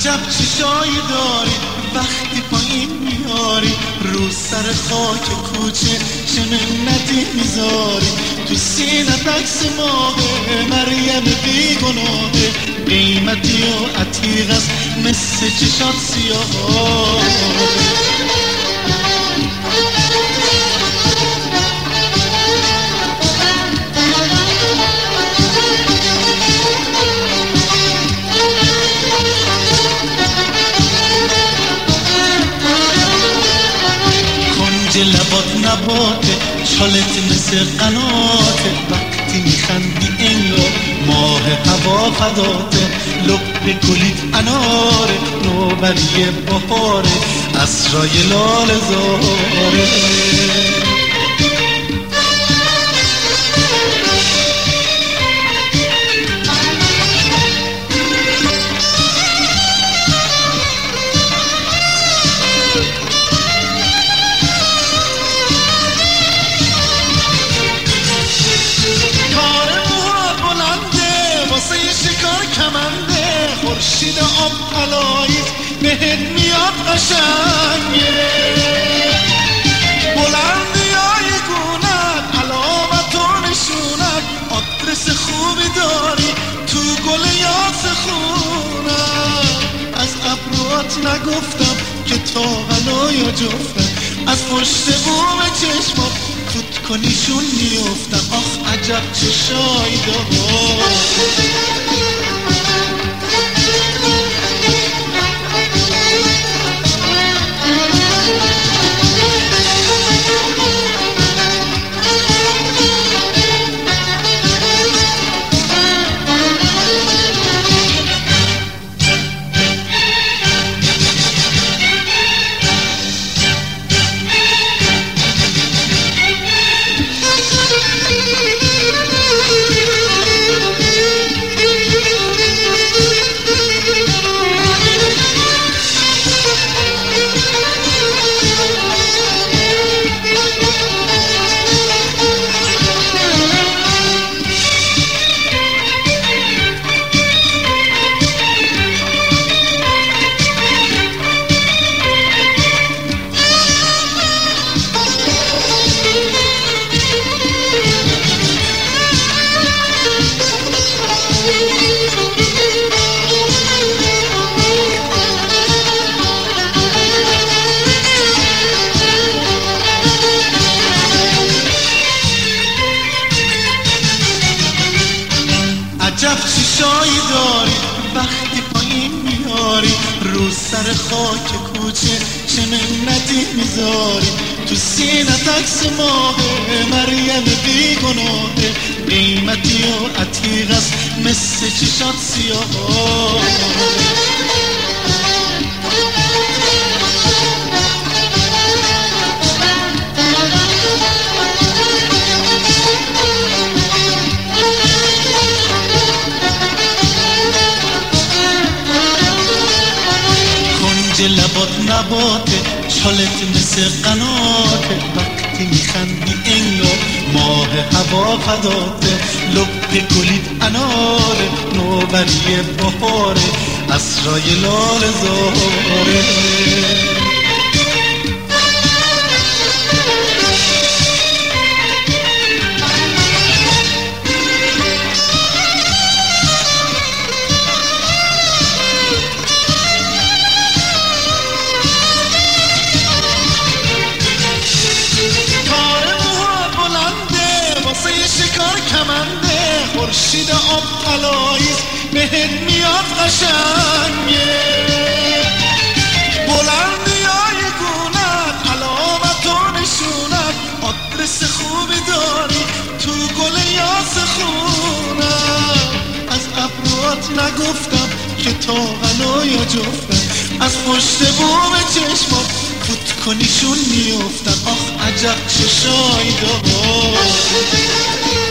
عجب چشایی داری وقتی پایین میاری رو سر خاک کوچه چه منتی میذاری تو سینه عکس ماهه مریم بیگناهه قیمتی و عتیق است مثل چشات سیاه لبات نباته چالت مثل قناته وقتی میخندی انگار ماه هوا فداته لب گلیت اناره نوبری بهاره اسرای لال زاره خورشید آب پلاییت بهت میاد قشنگه بلندیای گونت علامت و نشونت آدرس خوبی داری تو گل یاس خونت از ابروات نگفتم که تا یا جفتم از پشت بوم چشمات فوت کنیشون میفتم آخ عجب چشایی داری عجب چشایی داری وقتی پایین میاری رو سر خاک کوچه چه منتی میذاری تو سینه عکس ماهه مریم بیگناهه قیمتی و عتیق است مثل چشات سیاه لبات نباته چالت مثل قناته وقتی میخندی انگار ماه هوا فداته لب گلیت اناره نوبری بهاره اسرای لال زاره خورشید آب پلاییت بهت میاد قشنگه بلندیای گونت علامت و نشونت آدرس خوبی داری تو گل یاس خونت از ابروات نگفتم که تا یا جفتم از پشت بوم چشمات فوت کنیشون میفتم آخ عجب چشایی داری